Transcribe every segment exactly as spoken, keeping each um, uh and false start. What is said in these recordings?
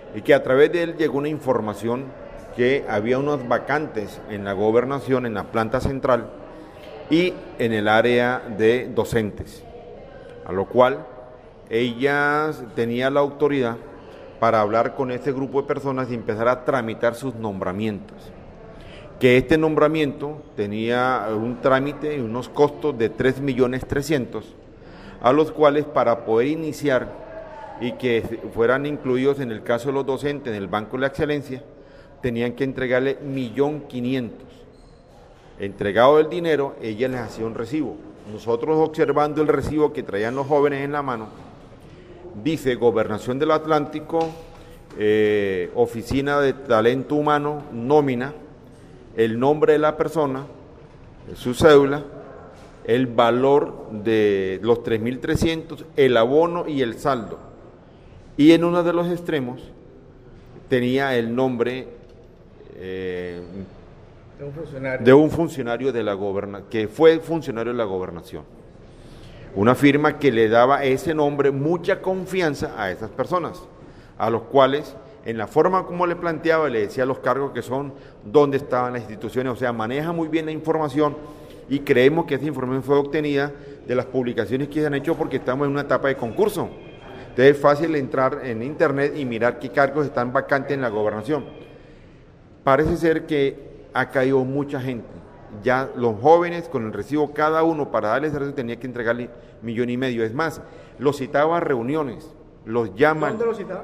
y que a través de él llegó una información que había unas vacantes en la gobernación, en la planta central y en el área de docentes, a lo cual ella tenía la autoridad para hablar con este grupo de personas y empezar a tramitar sus nombramientos. Que este nombramiento tenía un trámite y unos costos de tres millones trescientos mil, a los cuales para poder iniciar y que fueran incluidos en el caso de los docentes en el Banco de la Excelencia, tenían que entregarle un millón quinientos mil. Entregado el dinero, ella les hacía un recibo. Nosotros observando el recibo que traían los jóvenes en la mano, dice Gobernación del Atlántico, eh, Oficina de Talento Humano, nómina, el nombre de la persona, su cédula, el valor de los tres mil trescientos, el abono y el saldo. Y en uno de los extremos tenía el nombre eh, de un funcionario de, un funcionario de la goberna, que fue funcionario de la gobernación. Una firma que le daba ese nombre mucha confianza a esas personas, a los cuales, en la forma como le planteaba, le decía los cargos que son, dónde estaban las instituciones, o sea, maneja muy bien la información y creemos que esa información fue obtenida de las publicaciones que se han hecho porque estamos en una etapa de concurso. Entonces es fácil entrar en internet y mirar qué cargos están vacantes en la gobernación. Parece ser que ha caído mucha gente. Ya los jóvenes con el recibo, cada uno para darles el recibo tenía que entregarle millón y medio. Es más, los citaba a reuniones, los llaman. ¿Dónde los citaba?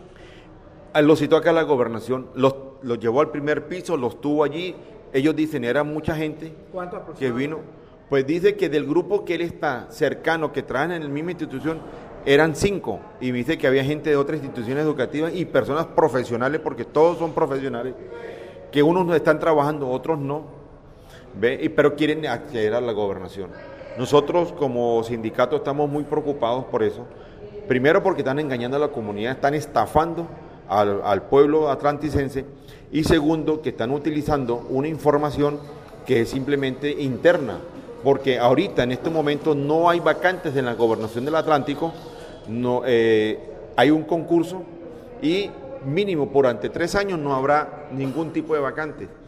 Los citó acá a la gobernación, los, los llevó al primer piso, los tuvo allí. Ellos dicen, era mucha gente que vino. Pues dice que del grupo que él está cercano, que trabajan en la misma institución, eran cinco. Y dice que había gente de otras instituciones educativas y personas profesionales, porque todos son profesionales, que unos están trabajando, otros no, ¿ve? Y, pero quieren acceder a la gobernación. Nosotros como sindicato estamos muy preocupados por eso. Primero porque están engañando a la comunidad, están estafando al, al pueblo atlanticense. Y segundo, que están utilizando una información que es simplemente interna, porque ahorita en este momento no hay vacantes en la gobernación del Atlántico, no, eh, hay un concurso y mínimo por ante tres años no habrá ningún tipo de vacantes.